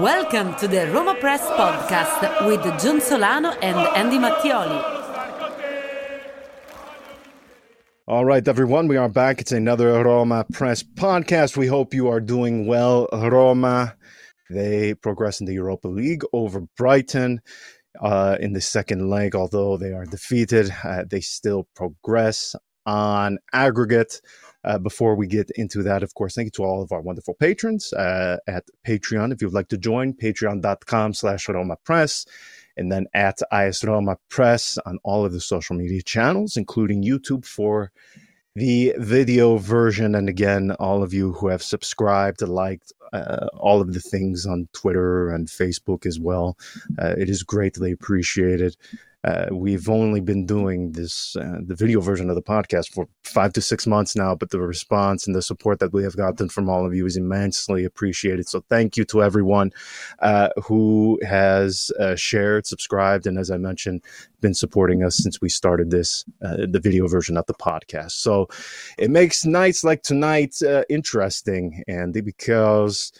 Welcome to the Roma Press podcast with John Solano and Andy Mattioli. All right, everyone, we are back. It's another Roma Press podcast. We hope you are doing well. Roma, they progress in the Europa League over Brighton in the second leg. Although they are defeated, they still progress on aggregate. Before we get into that, of course, thank you to all of our wonderful patrons at Patreon. If you'd like to join, patreon.com/Roma Press, and then at IS Roma Press on all of the social media channels, including YouTube for the video version. And again, all of you who have subscribed, liked all of the things on Twitter and Facebook as well. It is greatly appreciated. We've only been doing this, the video version of the podcast for 5 to 6 months now, but the response and the support that we have gotten from all of you is immensely appreciated. So thank you to everyone who has shared, subscribed, and as I mentioned, been supporting us since we started this, the video version of the podcast. So it makes nights like tonight interesting, Andy, because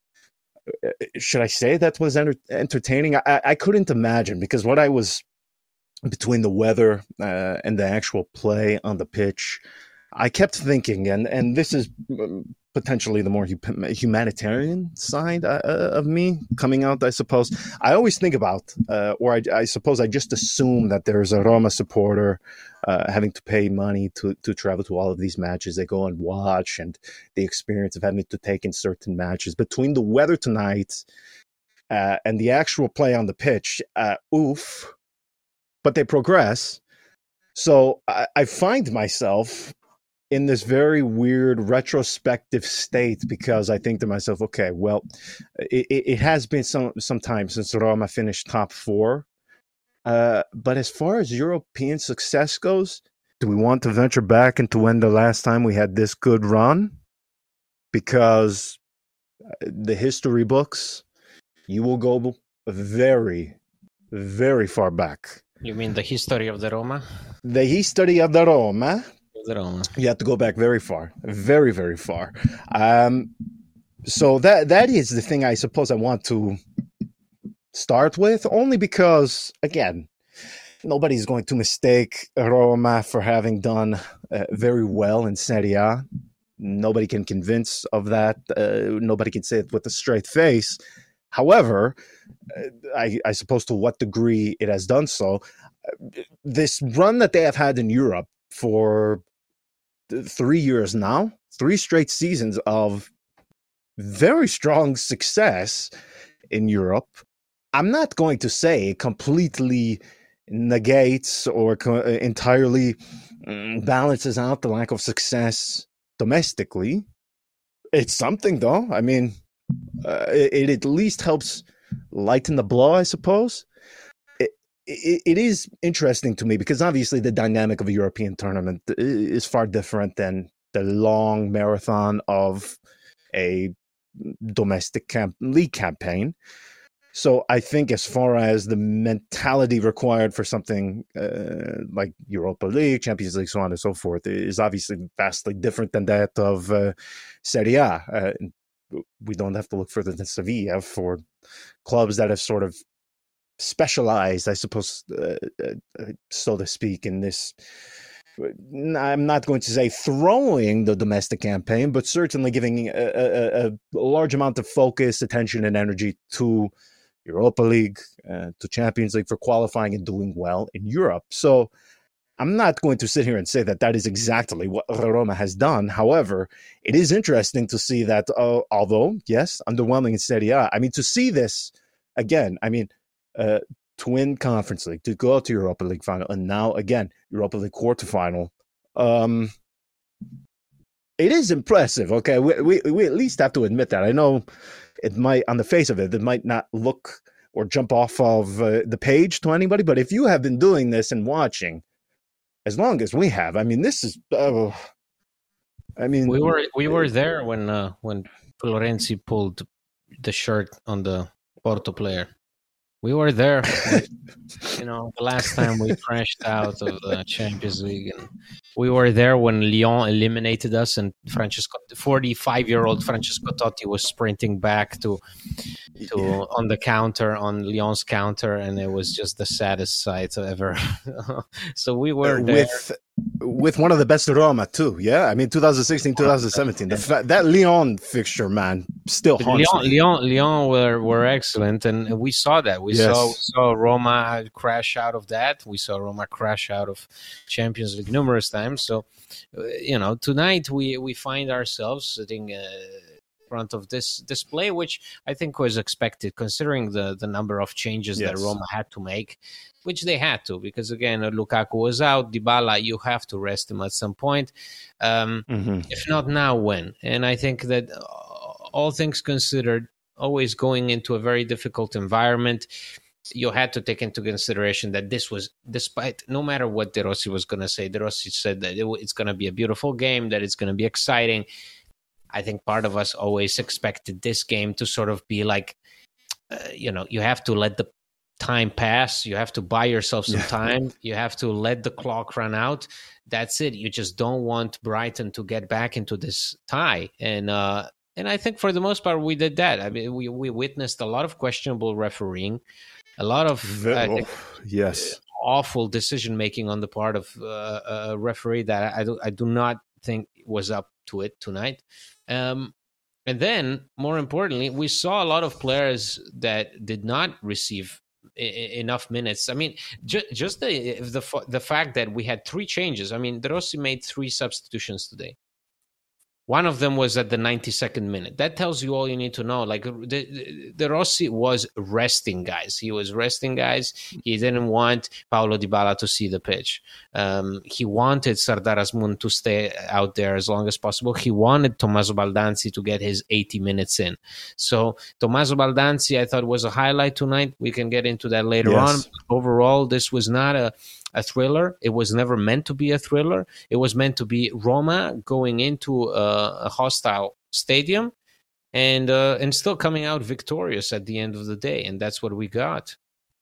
should I say that was entertaining? I couldn't imagine, because what I was between the weather and the actual play on the pitch, I kept thinking, and this is potentially the more humanitarian side of me coming out, I suppose. I always think about, or I suppose I just assume that there's a Roma supporter having to pay money to travel to all of these matches. They go and watch, and the experience of having to take in certain matches. Between the weather tonight and the actual play on the pitch, oof. But they progress. So I find myself in this very weird retrospective state, because I think to myself, okay, well, it has been some time since Roma finished top 4. But as far as European success goes, do we want to venture back into when the last time we had this good run? Because the history books, you will go very, very far back. You mean the history of the Roma? The history of the Roma. You have to go back very far, very, very far. So that is the thing I suppose I want to start with, only because, again, nobody's going to mistake Roma for having done very well in Serie A. Nobody can convince of that. Nobody can say it with a straight face. However, I suppose to what degree it has done so, this run that they have had in Europe for 3 years now, 3 straight seasons of very strong success in Europe, I'm not going to say completely negates or entirely balances out the lack of success domestically. It's something, though. I mean, it at least helps lighten the blow, I suppose. It is interesting to me because obviously the dynamic of a European tournament is far different than the long marathon of a domestic league campaign. So I think as far as the mentality required for something like Europa League, Champions League, so on and so forth, is obviously vastly different than that of Serie A. We don't have to look further than Sevilla for clubs that have sort of specialized, I suppose, so to speak, in this. I'm not going to say throwing the domestic campaign, but certainly giving a large amount of focus, attention, and energy to Europa League, to Champions League for qualifying and doing well in Europe. So I'm not going to sit here and say that that is exactly what Roma has done. However, it is interesting to see that, although, yes, underwhelming in Serie A, I mean, to see this again, I mean, to win Conference League, to go to Europa League final, and now, again, Europa League quarterfinal, it is impressive, okay? We at least have to admit that. I know it might, on the face of it might not look or jump off of the page to anybody, but if you have been doing this and watching as long as we have, I mean, this is. I mean, we were there when Florenzi pulled the shirt on the Porto player. We were there, the last time we crashed out of the Champions League, and We were there when Lyon eliminated us, and 45-year-old Francesco Totti was sprinting back to on the counter, on Lyon's counter, and it was just the saddest sight ever. So we were there. With one of the best Roma too, yeah. I mean, 2016, 2017. That Lyon fixture, man, still haunts me. Lyon were excellent, and we saw that. We saw Roma crash out of that. We saw Roma crash out of Champions League numerous times. So, tonight we find ourselves sitting in front of this display, which I think was expected, considering the number of changes that Roma had to make. Which they had to, because again, Lukaku was out. Dybala, you have to rest him at some point. If not now, when? And I think that all things considered, always going into a very difficult environment, you had to take into consideration that this was, despite, no matter what De Rossi was going to say, De Rossi said that it's going to be a beautiful game, that it's going to be exciting. I think part of us always expected this game to sort of be like, you have to let the time pass. You have to buy yourself some time. You have to let the clock run out. That's it. You just don't want Brighton to get back into this tie. And I think for the most part, we did that. I mean, we witnessed a lot of questionable refereeing, a lot of awful decision making on the part of a referee that I do not think was up to it tonight. And then, more importantly, we saw a lot of players that did not receive enough minutes. I mean, just the fact that we had 3 changes. I mean, De Rossi made 3 substitutions today. One of them was at the 92nd minute. That tells you all you need to know. Like, De Rossi was resting guys. He was resting guys. He didn't want Paulo Dybala to see the pitch. He wanted Sardar Azmoun to stay out there as long as possible. He wanted Tommaso Baldanzi to get his 80 minutes in. So Tommaso Baldanzi, I thought, was a highlight tonight. We can get into that later on. Overall, this was not a thriller. It was never meant to be a thriller. It was meant to be Roma going into a hostile stadium and still coming out victorious at the end of the day. And that's what we got.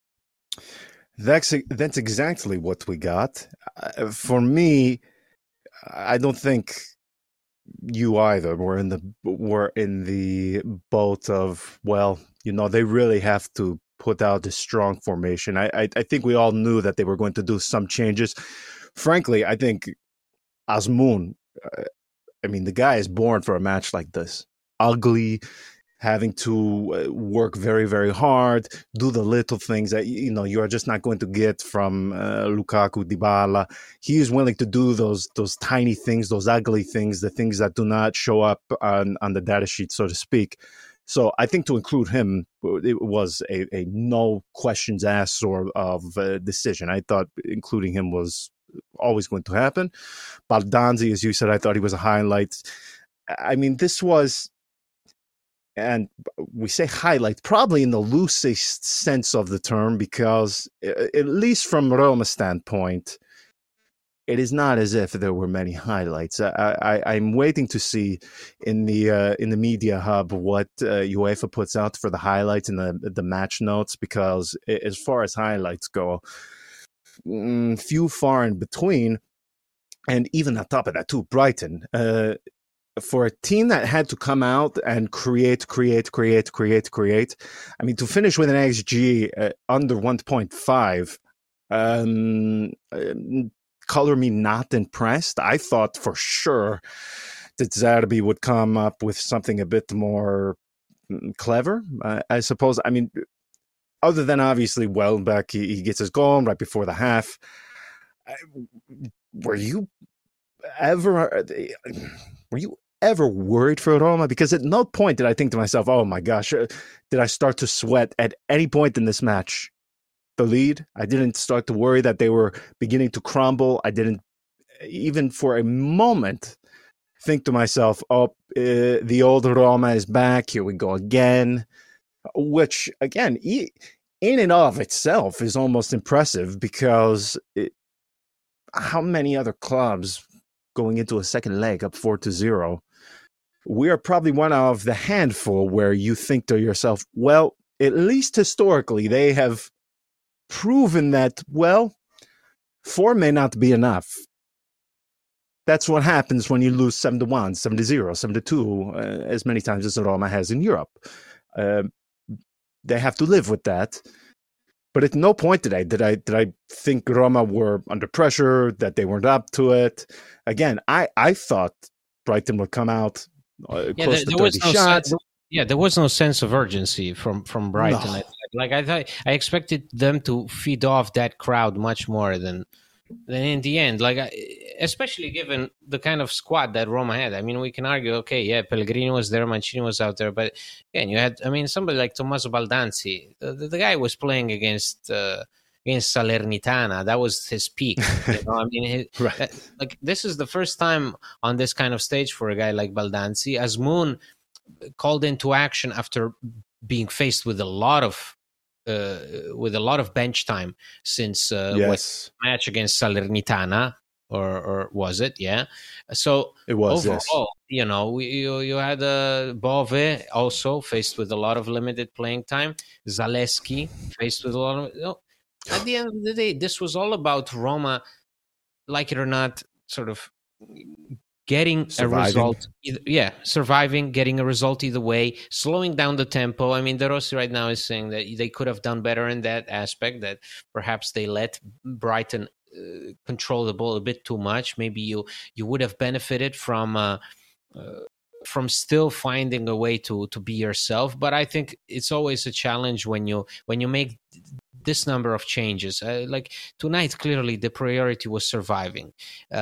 That's exactly what we got. For me, I don't think you either were in the boat of, they really have to put out a strong formation. I think we all knew that they were going to do some changes. Frankly, I think Azmoun, the guy is born for a match like this. Ugly, having to work very, very hard, do the little things that, you are just not going to get from Lukaku, Dybala. He is willing to do those tiny things, those ugly things, the things that do not show up on the data sheet, so to speak. So I think to include him, it was a no questions asked sort of decision. I thought including him was always going to happen. Baldanzi, as you said, I thought he was a highlight. I mean, this was, and we say highlight probably in the loosest sense of the term, because at least from Roma's standpoint, it is not as if there were many highlights. I'm waiting to see in the media hub what UEFA puts out for the highlights and the match notes, because as far as highlights go, few far in between. And even on top of that too, Brighton, for a team that had to come out and create. I mean, to finish with an XG under 1.5, color me not impressed. I thought for sure that Zerbi would come up with something a bit more clever, I suppose. I mean, other than obviously Welbeck, he gets his goal right before the half. Were you ever worried for Roma? Because at no point did I think to myself, oh my gosh, did I start to sweat at any point in this match the lead? I didn't start to worry that they were beginning to crumble. I didn't even for a moment think to myself, the old Roma is back. Here we go again. Which, again, in and of itself is almost impressive, because how many other clubs going into a second leg up 4-0? We are probably one of the handful where you think to yourself, well, at least historically, they have proven that, 4 may not be enough. that's what happens when you lose 7-1, 7-0, 7-2, as many times as Roma has in Europe. They have to live with that. But at no point did I think Roma were under pressure, that they weren't up to it. Again, I thought Brighton would come out close to 30 shots. There was no sense of urgency from Brighton. No. I expected them to feed off that crowd much more than in the end. Especially given the kind of squad that Roma had. I mean, we can argue, okay, yeah, Pellegrini was there, Mancini was out there, but again, you had, somebody like Tommaso Baldanzi. The guy was playing against Salernitana. That was his peak. Right. This is the first time on this kind of stage for a guy like Baldanzi. Azmoun called into action after being faced with a lot of bench time since match against Salernitana, or was it? Yeah. So it was. Overall, yes. You had Bove also faced with a lot of limited playing time. Zalewski faced with a lot of. At the end of the day, this was all about Roma, like it or not, sort of getting surviving. A result. Surviving, getting a result either way, slowing down the tempo. I mean, De Rossi right now is saying that they could have done better in that aspect, that perhaps they let Brighton control the ball a bit too much. Maybe you would have benefited from still finding a way to be yourself. But I think it's always a challenge when you make this number of changes. Like tonight, clearly the priority was surviving.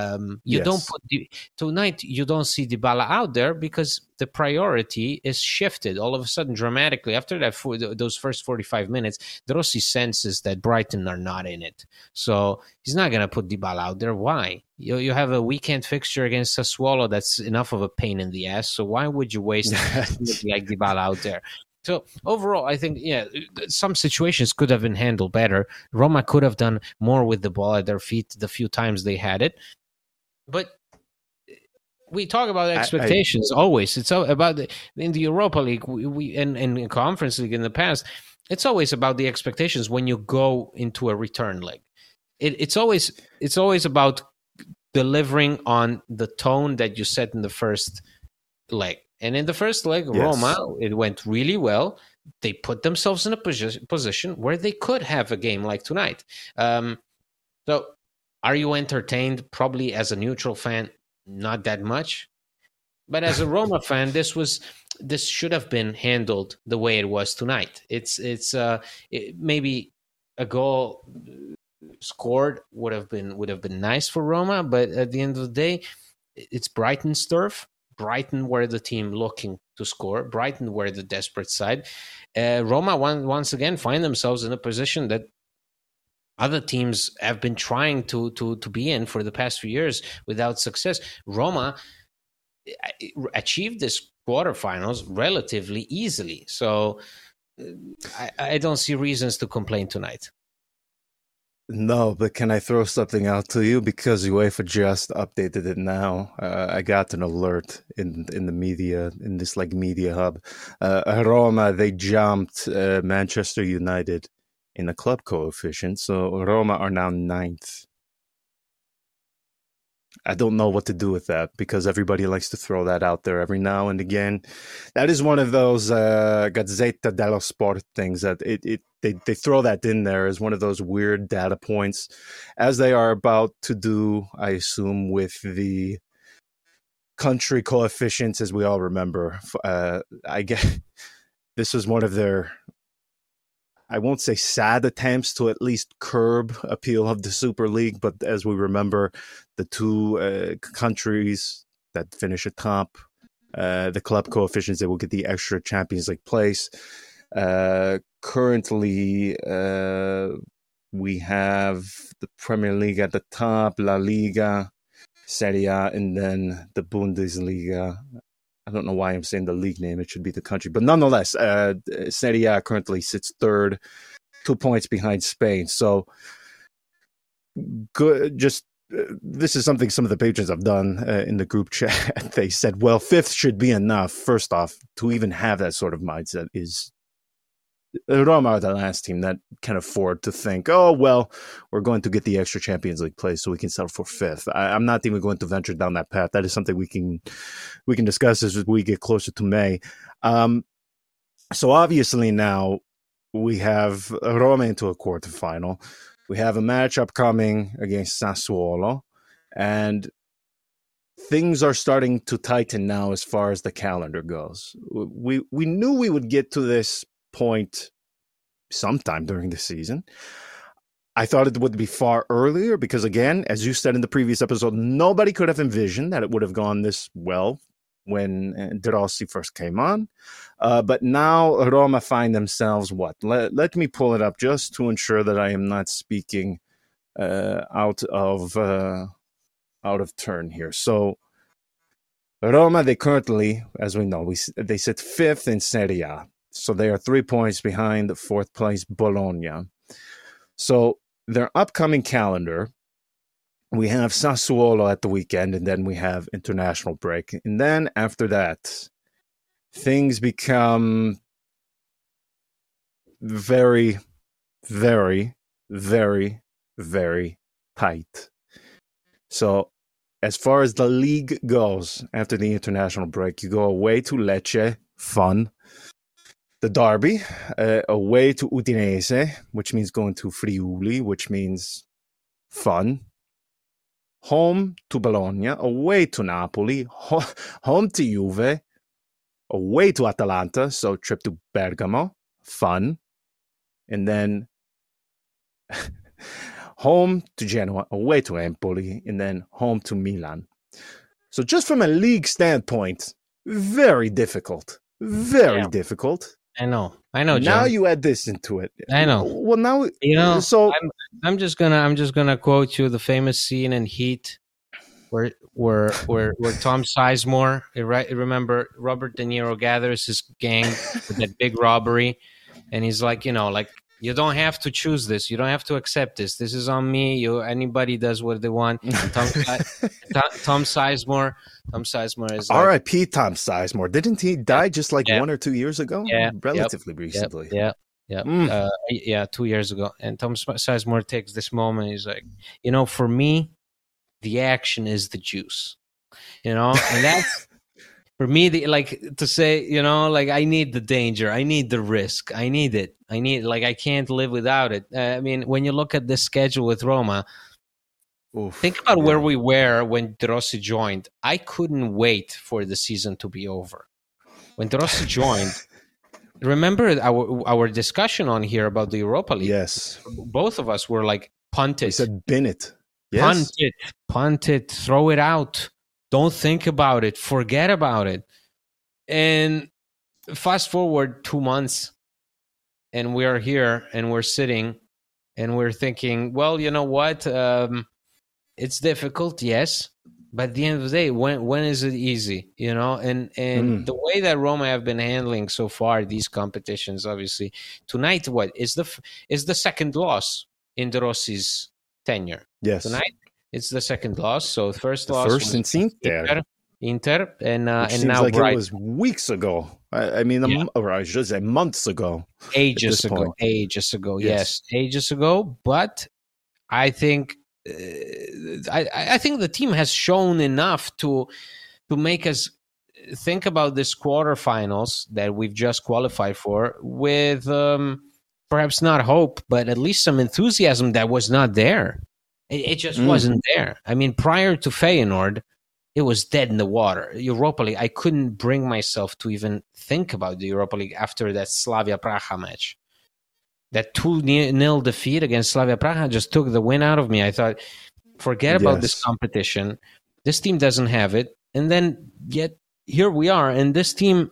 Tonight you don't see Dybala out there because the priority is shifted all of a sudden dramatically. After that, those first 45 minutes, De Rossi senses that Brighton are not in it, so he's not going to put Dybala out there. Why? You have a weekend fixture against Sassuolo that's enough of a pain in the ass, so why would you waste like Dybala out there? So overall, I think, some situations could have been handled better. Roma could have done more with the ball at their feet the few times they had it. But we talk about expectations always. It's about in the Europa League and Conference League in the past. It's always about the expectations when you go into a return leg. It's always about delivering on the tone that you set in the first leg. And in the first leg, yes. Roma, it went really well. They put themselves in a position where they could have a game like tonight. So are you entertained? Probably as a neutral fan, not that much. But as a Roma fan, this should have been handled the way it was tonight. It's maybe a goal scored would have been nice for Roma, but at the end of the day, it's Brighton's turf. Brighton were the team looking to score. Brighton were the desperate side. Roma once again find themselves in a position that other teams have been trying to be in for the past few years without success. Roma achieved this quarterfinals relatively easily. So I don't see reasons to complain tonight. No, but can I throw something out to you? Because UEFA just updated it now. I got an alert in the media, in this media hub. Roma, they jumped Manchester United in the club coefficient. So Roma are now 9th. I don't know what to do with that because everybody likes to throw that out there every now and again. That is one of those Gazzetta dello Sport things that they throw that in there as one of those weird data points, as they are about to do, I assume, with the country coefficients, as we all remember. I guess this was one of their, I won't say sad attempts to at least curb appeal of the Super League, but as we remember, the two countries that finish atop the club coefficients, they will get the extra Champions League place. Currently, we have the Premier League at the top, La Liga, Serie A, and then the Bundesliga. I don't know why I'm saying the league name. It should be the country. But nonetheless, Serie A currently sits third, 2 points behind Spain. So good. Just this is something some of the patrons have done in the group chat. They said, well, 5th should be enough. First off, to even have that sort of mindset is Roma are the last team that can afford to think, oh, well, we're going to get the extra Champions League place so we can settle for fifth. I'm not even going to venture down that path. That is something we can discuss as we get closer to May. So obviously now we have Roma into a quarterfinal. We have a match upcoming against Sassuolo, and things are starting to tighten now as far as the calendar goes. We knew we would get to this point sometime during the season. I thought it would be far earlier because, again, as you said in the previous episode, nobody could have envisioned that it would have gone this well when De Rossi first came on. But now Roma find themselves what? Let me pull it up just to ensure that I am not speaking out of turn here. So Roma, they currently, as we know, they sit fifth in Serie A. So they are 3 points behind the fourth place Bologna. So their upcoming calendar, we have Sassuolo at the weekend, and then we have international break. And then after that, things become very, very, very, very tight. So as far as the league goes, after the international break, you go away to Lecce, fun. The derby, away to Udinese, which means going to Friuli, which means fun. Home to Bologna, away to Napoli, home to Juve, away to Atalanta, so trip to Bergamo, fun. And then home to Genoa, away to Empoli, and then home to Milan. So just from a league standpoint, very difficult. Very difficult. I know, John. Now you add this into it. I know. Well, now So I'm just gonna quote you the famous scene in Heat, where Tom Sizemore, remember Robert De Niro gathers his gang for that big robbery, and he's like, you don't have to choose this. You don't have to accept this. This is on me. Anybody does what they want. Tom Sizemore is R.I.P. Tom Sizemore. Didn't he die just 1 or 2 years ago? Yeah, relatively recently. Yeah. 2 years ago. And Tom Sizemore takes this moment. He's like, for me, the action is the juice. And that's. For me, to say, I need the danger. I need the risk. I need it. I can't live without it. I mean, when you look at the schedule with Roma, think about where we were when De Rossi joined. I couldn't wait for the season to be over. When De Rossi joined, remember our discussion on here about the Europa League? Yes. Both of us were like, punt it. He said, bin it. Yes. Punt it, throw it out. Don't think about it. Forget about it. And fast forward 2 months, and we're here, and we're sitting, and we're thinking, well, you know what? It's difficult, yes. But at the end of the day, when is it easy? And the way that Roma have been handling so far these competitions, obviously, tonight, what is the second loss in De Rossi's tenure? Yes. Tonight, it's the second loss. So first loss was Inter, and now like Brighton. It was weeks ago. Or I should say months ago. Ages ago. Yes, ages ago. But I think I think the team has shown enough to make us think about this quarterfinals that we've just qualified for with perhaps not hope, but at least some enthusiasm that was not there. It just wasn't there. I mean, prior to Feyenoord, it was dead in the water. Europa League, I couldn't bring myself to even think about the Europa League after that Slavia Praha match. That 2-0 defeat against Slavia Praha just took the win out of me. I thought, forget about this competition. This team doesn't have it. And then yet here we are. And this team,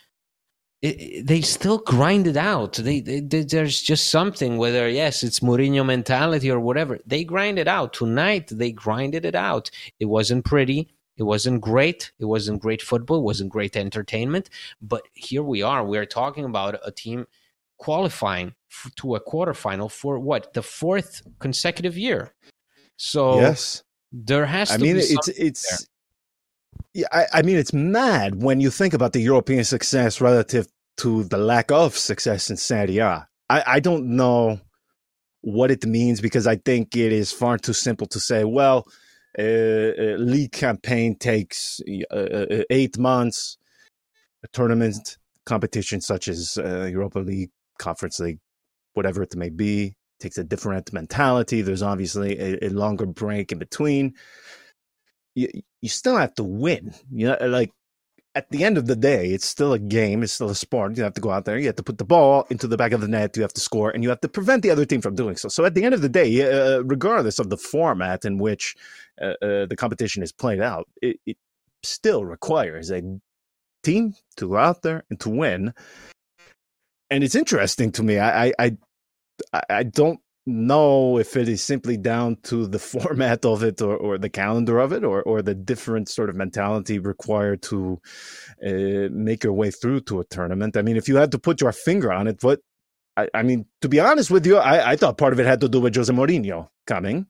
they still grind it out. There's just something, whether, yes, it's Mourinho mentality or whatever. They grind it out. Tonight, they grinded it out. It wasn't pretty. It wasn't great. It wasn't great football. It wasn't great entertainment. But here we are. We're talking about a team qualifying to a quarterfinal for what? The fourth consecutive year. So yes, there has to be it's yeah, I mean, it's mad when you think about the European success relative to the lack of success in Serie A. I don't know what it means, because I think it is far too simple to say, well, a league campaign takes 8 months. A tournament competition such as Europa League, Conference League, whatever it may be, takes a different mentality. There's obviously a longer break in between. You still have to win. Like, at the end of the day, it's still a game. It's still a sport. You have to go out there. You have to put the ball into the back of the net. You have to score, and you have to prevent the other team from doing so. So at the end of the day, regardless of the format in which the competition is played out, it still requires a team to go out there and to win. And it's interesting to me. I don't know if it is simply down to the format of it, or the calendar of it, or the different sort of mentality required to make your way through to a tournament. I mean, if you had to put your finger on it, I mean, to be honest with you, I thought part of it had to do with Jose Mourinho coming.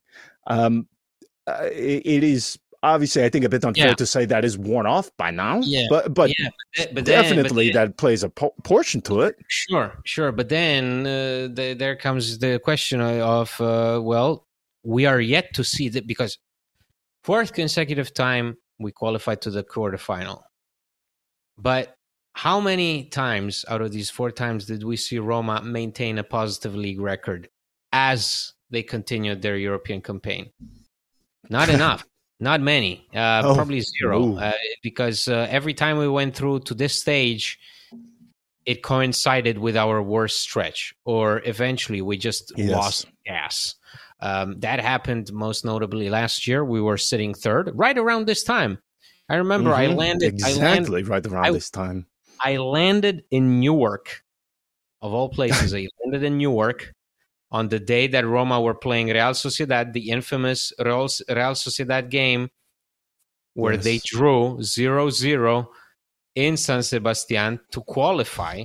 It is obviously, I think, a bit unfair to say that is worn off by now. But definitely that plays a portion to it. Sure. But then there comes the question of, well, we are yet to see that, because fourth consecutive time we qualified to the quarterfinal. But how many times out of these 4 times did we see Roma maintain a positive league record as they continued their European campaign? Not enough. Not many, probably 0, because every time we went through to this stage, it coincided with our worst stretch, or eventually we just lost gas. That happened most notably last year. We were sitting 3rd right around this time. I remember I landed right around this time. I landed in Newark, of all places. I landed in Newark on the day that Roma were playing Real Sociedad, the infamous Real Sociedad game where they drew 0-0 in San Sebastian to qualify.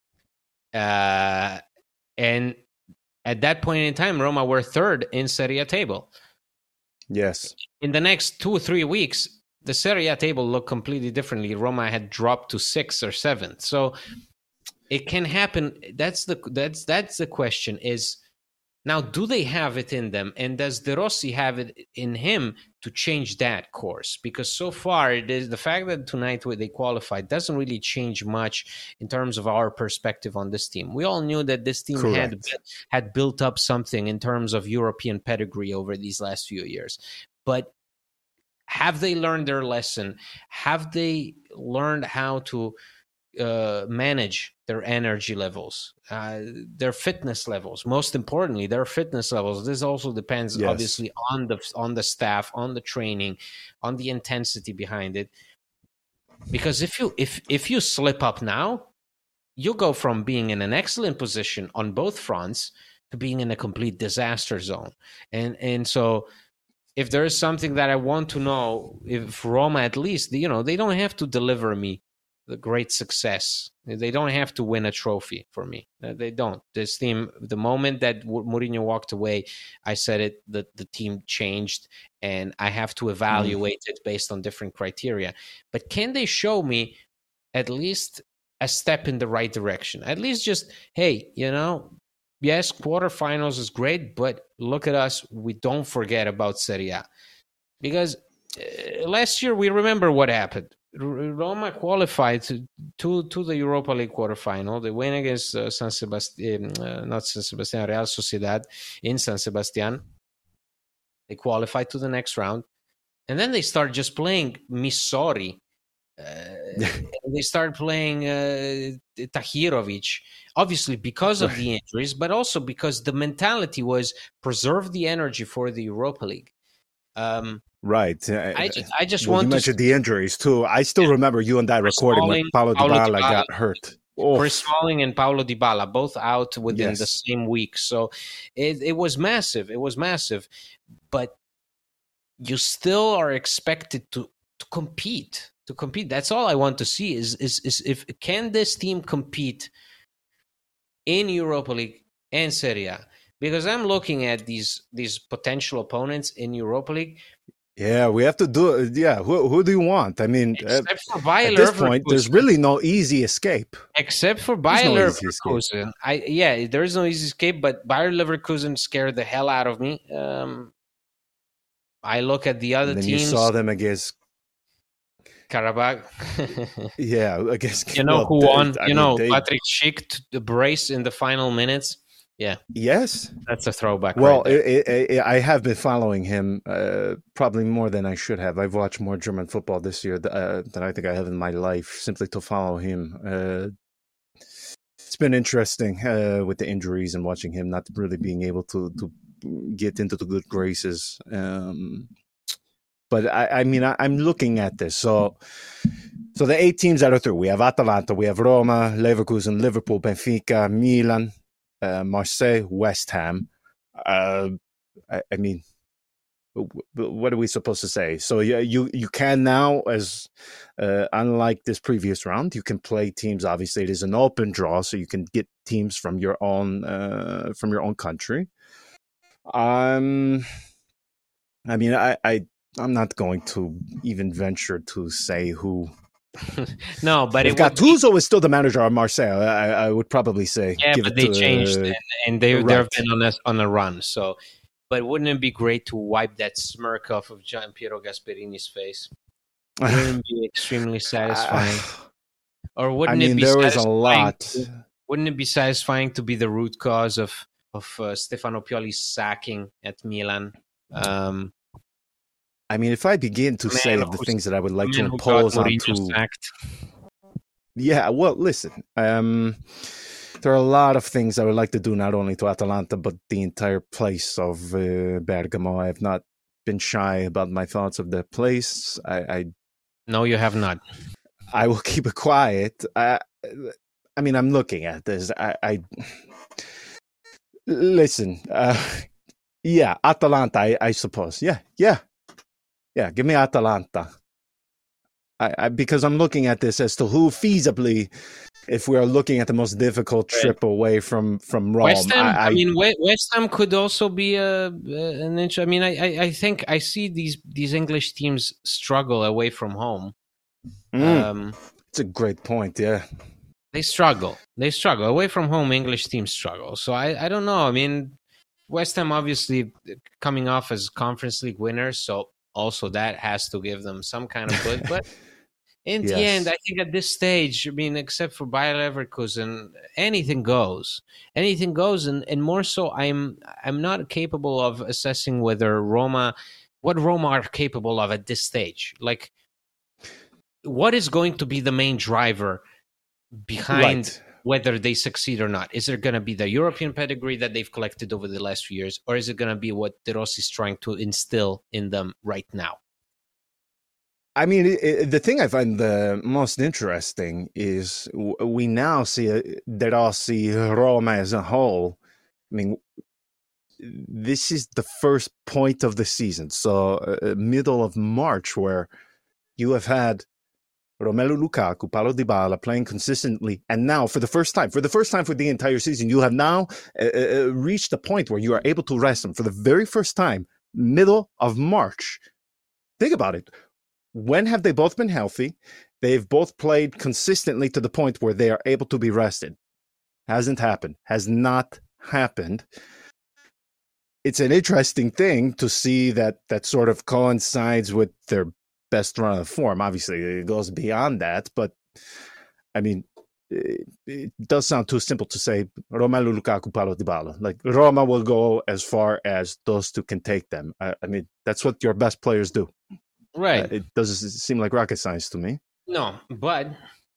And at that point in time, Roma were 3rd in Serie A table. Yes. In the next 2 or 3 weeks, the Serie A table looked completely differently. Roma had dropped to 6th or 7th. So it can happen. That's the question is, now, do they have it in them? And does De Rossi have it in him to change that course? Because so far, it is the fact that tonight they qualified doesn't really change much in terms of our perspective on this team. We all knew that this team had built up something in terms of European pedigree over these last few years. But have they learned their lesson? Have they learned how to manage their energy levels, their fitness levels? Most importantly, their fitness levels. This also depends, obviously, on the staff, on the training, on the intensity behind it. Because if you slip up now, you go from being in an excellent position on both fronts to being in a complete disaster zone. And so, if there is something that I want to know, if Roma, at least, they don't have to deliver me the great success. They don't have to win a trophy for me. They don't. This team, the moment that Mourinho walked away, I said it, that the team changed, and I have to evaluate it based on different criteria. But can they show me at least a step in the right direction? At least just, hey, yes, quarterfinals is great, but look at us. We don't forget about Serie A. Because last year, we remember what happened. Roma qualified to the Europa League quarterfinal. They win against Real Sociedad in San Sebastian. They qualified to the next round. And then they start just playing Missori. They start playing Tahirovic, obviously because of the injuries, but also because the mentality was preserve the energy for the Europa League. Right. I just want you mentioned the injuries too. I still remember you and I recording when Paulo Dybala got hurt. Chris Smalling and Paulo Dybala both out within the same week. So it was massive. It was massive. But you still are expected to compete. To compete. That's all I want to see is if can this team compete in Europa League and Serie A? Because I'm looking at these potential opponents in Europa League. Yeah, we have to do it. Yeah, who do you want? I mean, Except for Bayer at this point, there's really no easy escape. Except for Bayer Leverkusen. There is no easy escape, but Bayer Leverkusen scared the hell out of me. I look at the other teams. You saw them against Karabakh. Yeah, against who won? Patrick Schick, the brace in the final minutes. Yeah. Yes. That's a throwback. Well, right I have been following him probably more than I should have. I've watched more German football this year than I think I have in my life, simply to follow him. It's been interesting with the injuries and watching him not really being able to get into the good graces. But I mean, I'm looking at this. So the 8 teams that are through, we have Atalanta, we have Roma, Leverkusen, Liverpool, Benfica, Milan, Marseille, West Ham. I mean, what are we supposed to say? So you can now, as unlike this previous round, you can play teams. Obviously, it is an open draw, so you can get teams from your own country. I mean, I'm not going to even venture to say who. No, but if Gattuso is still the manager of Marseille, I would probably say. Yeah, but they changed, and they've been on a run. So, but wouldn't it be great to wipe that smirk off of Gianpiero Gasperini's face? Wouldn't it be extremely satisfying? Or wouldn't it be there satisfying? Was a lot. Wouldn't it be satisfying to be the root cause of Stefano Pioli's sacking at Milan? I mean, if I begin to say of the things that I would like to impose onto... Yeah, well, listen. There are a lot of things I would like to do, not only to Atalanta, but the entire place of Bergamo. I have not been shy about my thoughts of the place. No, you have not. I will keep it quiet. I mean, I'm looking at this. Listen. Yeah, Atalanta, I suppose. Yeah, give me Atalanta. Because I'm looking at this as to who feasibly, if we are looking at the most difficult trip away from Rome. West Ham, West Ham could also be an inch. I mean, I think I see these English teams struggle away from home. It's a great point, yeah. They struggle. Away from home, English teams struggle. So I don't know. I mean, West Ham obviously coming off as Conference League winners, so also that has to give them some kind of push. But in the end, I think at this stage, I mean, except for Bayer Leverkusen, anything goes. Anything goes, and more so, I'm not capable of assessing what Roma are capable of at this stage. Like, what is going to be the main driver behind whether they succeed or not? Is there going to be the European pedigree that they've collected over the last few years, or is it going to be what De Rossi is trying to instill in them right now? I mean, the thing I find the most interesting is we now see De Rossi, Roma as a whole. I mean, this is the first point of the season, so middle of March, where you have had Romelu Lukaku, Paulo Dybala playing consistently, and now for the first time for the entire season, you have now reached a point where you are able to rest them for the very first time, middle of March. Think about it. When have they both been healthy? They've both played consistently to the point where they are able to be rested. Hasn't happened. Has not happened. It's an interesting thing to see that sort of coincides with their best run of form. Obviously, it goes beyond that, but I mean, it does sound too simple to say Romelu Lukaku, Paulo Dybala. Like, Roma will go as far as those two can take them. I mean, that's what your best players do. Right. It doesn't seem like rocket science to me. No, but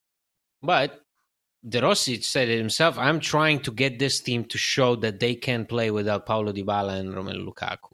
De Rossi said it himself. I'm trying to get this team to show that they can play without Paulo Dybala and Romelu Lukaku.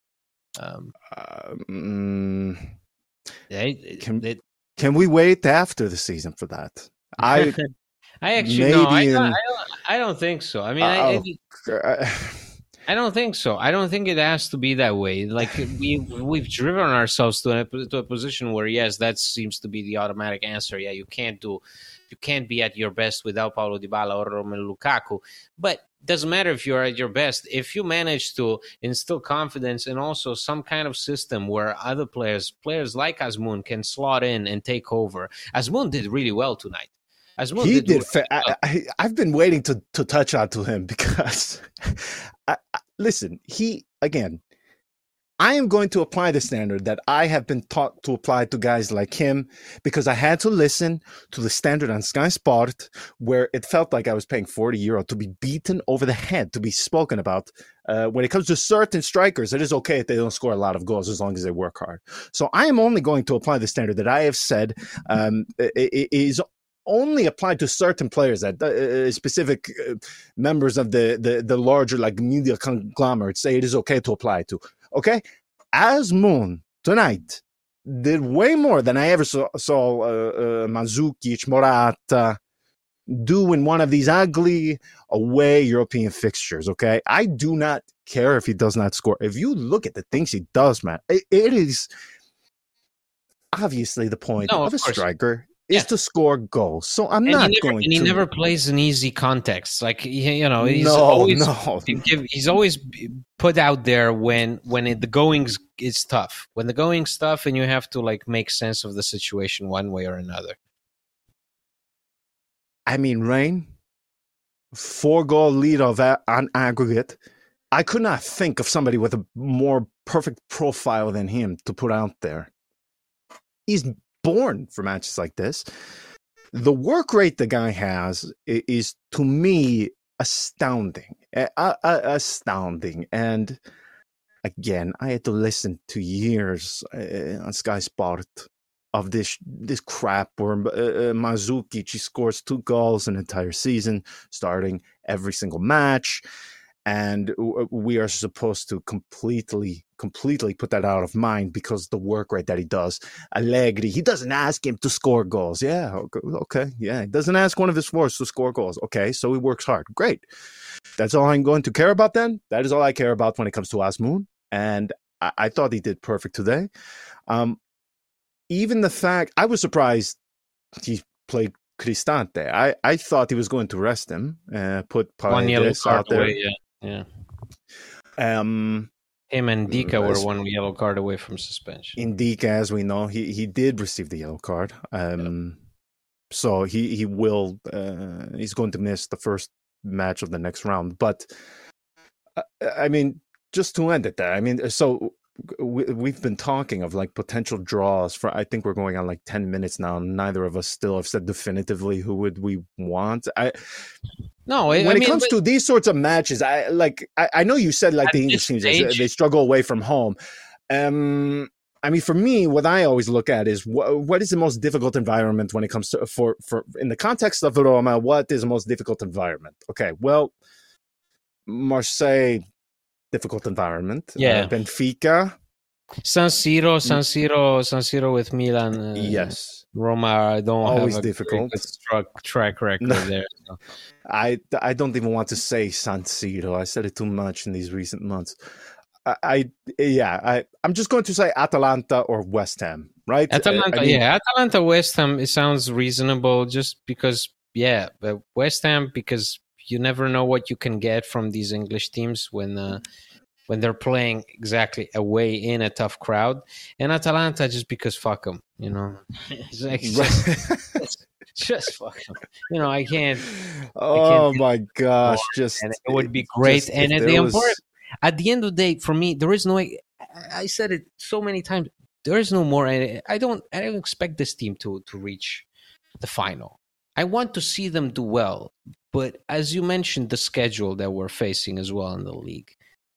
Can we wait after the season for that? I actually I don't think so. I mean, I don't think so. I don't think it has to be that way. Like, we've driven ourselves to a position where, yes, that seems to be the automatic answer. Yeah, you can't be at your best without Paulo Dybala or Romelu Lukaku. But doesn't matter if you're at your best. If you manage to instill confidence and also some kind of system where other players like Azmoun can slot in and take over. Azmoun did really well tonight. He did. I've been waiting to touch on to him because, listen, I am going to apply the standard that I have been taught to apply to guys like him because I had to listen to the standard on Sky Sport where it felt like I was paying €40 to be beaten over the head, to be spoken about. When it comes to certain strikers, it is okay if they don't score a lot of goals as long as they work hard. So I am only going to apply the standard that I have said is only applied to certain players, that specific members of the larger like media conglomerates say it is okay to apply to. Okay, Azmoun tonight did way more than I ever saw Mandzukic, Morata do in one of these ugly away European fixtures. Okay, I do not care if he does not score. If you look at the things he does, man, it is obviously the point of a striker is to score goals. So I'm not going to. He never plays in easy contexts. Like, he's always put out there when the going is tough. When the going's tough and you have to like make sense of the situation one way or another. I mean, Rain, 4-goal lead on aggregate. I could not think of somebody with a more perfect profile than him to put out there. He's born for matches like this. The work rate the guy has is to me astounding. And again, I had to listen to years on Sky Sport of this crap where Mandzukic, he scores 2 goals an entire season, starting every single match. And we are supposed to completely put that out of mind because the work rate that he does. Allegri, he doesn't ask him to score goals. Yeah, okay. Yeah, he doesn't ask one of his forwards to score goals. Okay, so he works hard. Great. That's all I'm going to care about then. That is all I care about when it comes to Azmoun. And I thought he did perfect today. Even the fact, I was surprised he played Cristante. I thought he was going to rest him, put Paredes out there. Away, yeah. Him and Dika were 1 yellow card away from suspension. In Dika, as we know, he did receive the yellow card. So he will he's going to miss the first match of the next round. But I mean, just to end it there, I mean, so we've been talking of like potential draws for, I think we're going on like 10 minutes now. Neither of us still have said definitively who would we want. When it comes to these sorts of matches, I know you said like the English teams, they struggle away from home. I mean, for me, what I always look at is what is the most difficult environment when it comes to for in the context of Roma. What is the most difficult environment? Okay, well, Marseille, difficult environment. Yeah, Benfica, San Siro with Milan. Yes. Roma don't always have a difficult track record there. So. I don't even want to say San Siro. I said it too much in these recent months. I'm just going to say Atalanta or West Ham, right? Atalanta, West Ham. It sounds reasonable, just because. Yeah, but West Ham, because you never know what you can get from these English teams when they're playing exactly away in a tough crowd. And Atalanta, just because fuck them, you know. It's like, just fuck them. You know, I can't. My gosh. And it would be great. And at the end of the day, for me, there is no, I said it so many times, there is no more. I don't expect this team to reach the final. I want to see them do well. But as you mentioned, the schedule that we're facing as well in the league.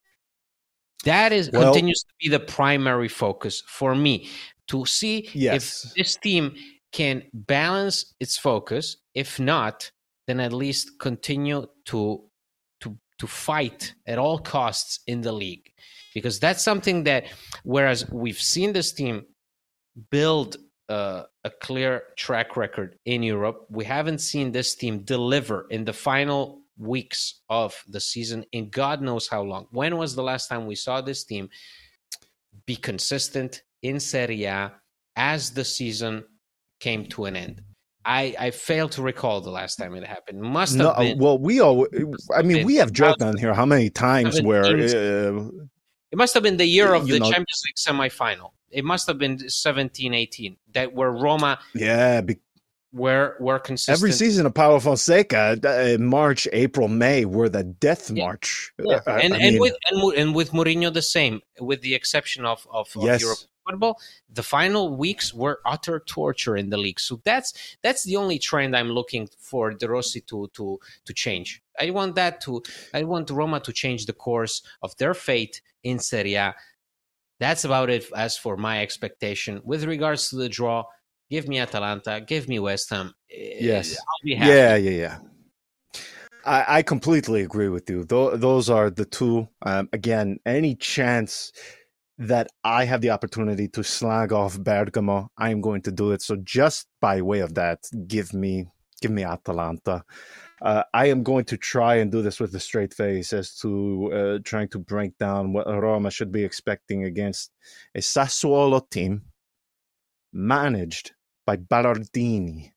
That continues to be the primary focus for me, to see if this team can balance its focus. If not, then at least continue to fight at all costs in the league. Because that's something that, whereas we've seen this team build a clear track record in Europe, we haven't seen this team deliver in the final weeks of the season in God knows how long. When was the last time we saw this team be consistent in Serie A as the season came to an end? I fail to recall the last time it happened. Must have been. Well, we have joked on here how many times where it must have been the year of the Champions League semifinal. It must have been 17-18 that where Roma were consistent. Every season of Paulo Fonseca, March, April, May were the death march. Yeah. And with Mourinho the same, with the exception of Europe football, the final weeks were utter torture in the league. So that's the only trend I'm looking for De Rossi to change. I want Roma to change the course of their fate in Serie A. That's about it as for my expectation. With regards to the draw, give me Atalanta, give me West Ham. Yes. I'll be happy. Yeah. I completely agree with you. Those are the two. Again, any chance that I have the opportunity to slag off Bergamo, I am going to do it. So just by way of that, give me Atalanta. I am going to try and do this with a straight face as to trying to break down what Roma should be expecting against a Sassuolo team managed by Ballardini.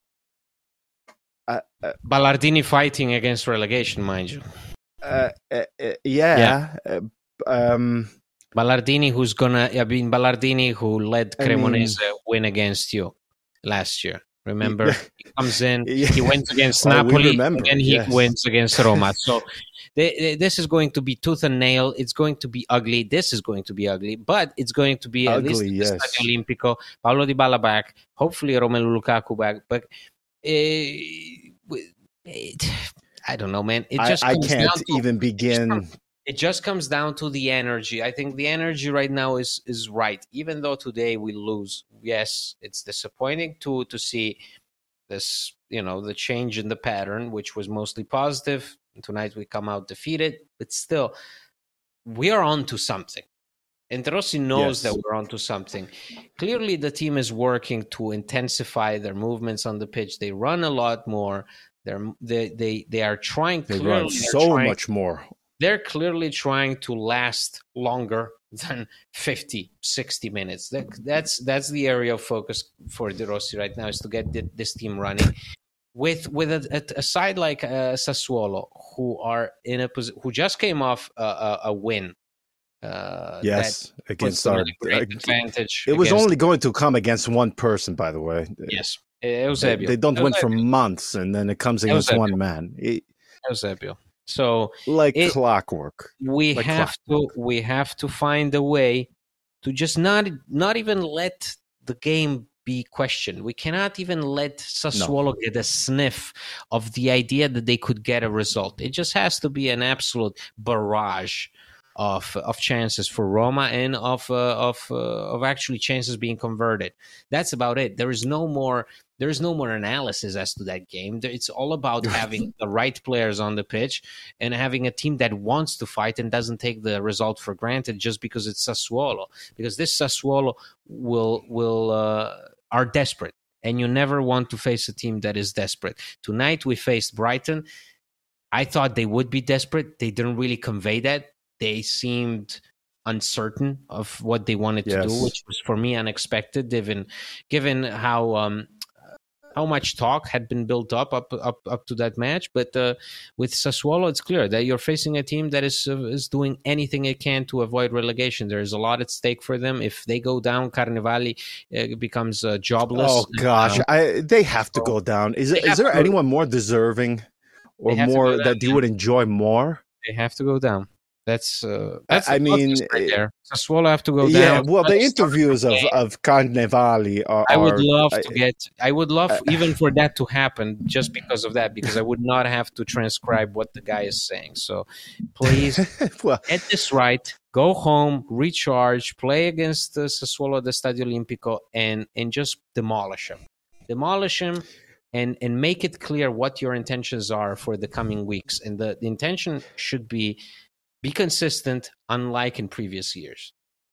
Ballardini fighting against relegation, mind you. Ballardini who let Cremonese win against you last year. Remember, he comes in, he went against Napoli, and he wins against Roma. So this is going to be tooth and nail. It's going to be ugly. This is going to be ugly, but it's going to be ugly, at least the Stadio Olimpico. Paulo Dybala back, hopefully Romelu Lukaku back. But I don't know, man. I can't even begin. It just comes down to the energy. I think the energy right now is right. Even though today we lose, yes, it's disappointing to see this, the change in the pattern, which was mostly positive. Tonight we come out defeated, but still, we are on to something. And De Rossi knows that we're on to something. Clearly, the team is working to intensify their movements on the pitch. They run a lot more. They are trying. They run so much more. They're clearly trying to last longer than 50, 60 minutes. That's the area of focus for De Rossi right now, is to get this team running. With a side like Sassuolo, who just came off a win. Against our advantage. It was only going to come against one person, by way. Yes, Eusebio. They don't win for months, and then it comes against one man. Eusebio. So clockwork. We have to find a way to just not even let the game be questioned. We cannot even let Sassuolo get a sniff of the idea that they could get a result. It just has to be an absolute barrage of chances for Roma and of actually chances being converted. That's about it. There is no more analysis as to that game. It's all about having the right players on the pitch and having a team that wants to fight and doesn't take the result for granted just because it's Sassuolo. Because this Sassuolo are desperate, and you never want to face a team that is desperate. Tonight we faced Brighton. I thought they would be desperate. They didn't really convey that. They seemed uncertain of what they wanted to do, which was for me unexpected, given how much talk had been built up to that match. But with Sassuolo, it's clear that you're facing a team that is doing anything it can to avoid relegation. There is a lot at stake for them. If they go down, Carnevali becomes jobless. Oh gosh, they have to go down. Is there anyone more deserving or more that you would enjoy more? They have to go down. That's I mean, right there. Sassuolo have to go down. Yeah, well, the interviews of Carnevali are. I would love even for that to happen, just because of that, because I would not have to transcribe what the guy is saying. So please get this right. Go home, recharge, play against Sassuolo at the Stadio Olimpico, and just demolish him. And make it clear what your intentions are for the coming weeks. And the intention should be consistent, unlike in previous years.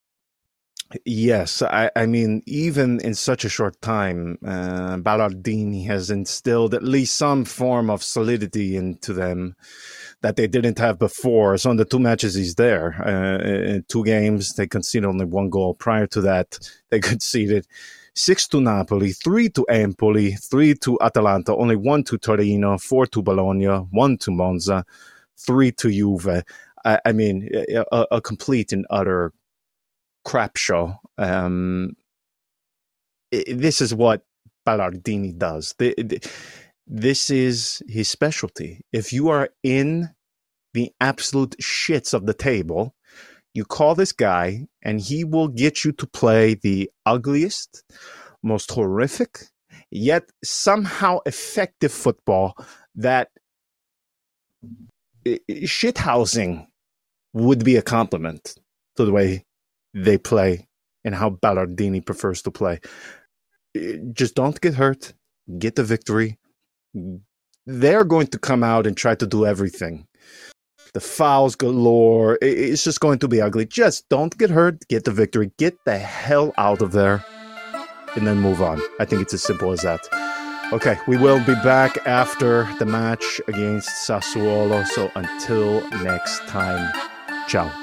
Yes, I mean, even in such a short time, Ballardini has instilled at least some form of solidity into them that they didn't have before. So in the two matches he's there, in 2 games, they conceded only 1 goal. Prior to that, they conceded 6 to Napoli, 3 to Empoli, 3 to Atalanta, only 1 to Torino, 4 to Bologna, 1 to Monza, 3 to Juve. I mean, a complete and utter crap show. This is what Ballardini does. This is his specialty. If you are in the absolute shits of the table, you call this guy and he will get you to play the ugliest, most horrific, yet somehow effective football that shithousing would be a compliment to the way they play and how Ballardini prefers to play. Just don't get hurt. Get the victory. They're going to come out and try to do everything. The fouls galore. It's just going to be ugly. Just don't get hurt. Get the victory. Get the hell out of there. And then move on. I think it's as simple as that. Okay, we will be back after the match against Sassuolo. So until next time, ciao.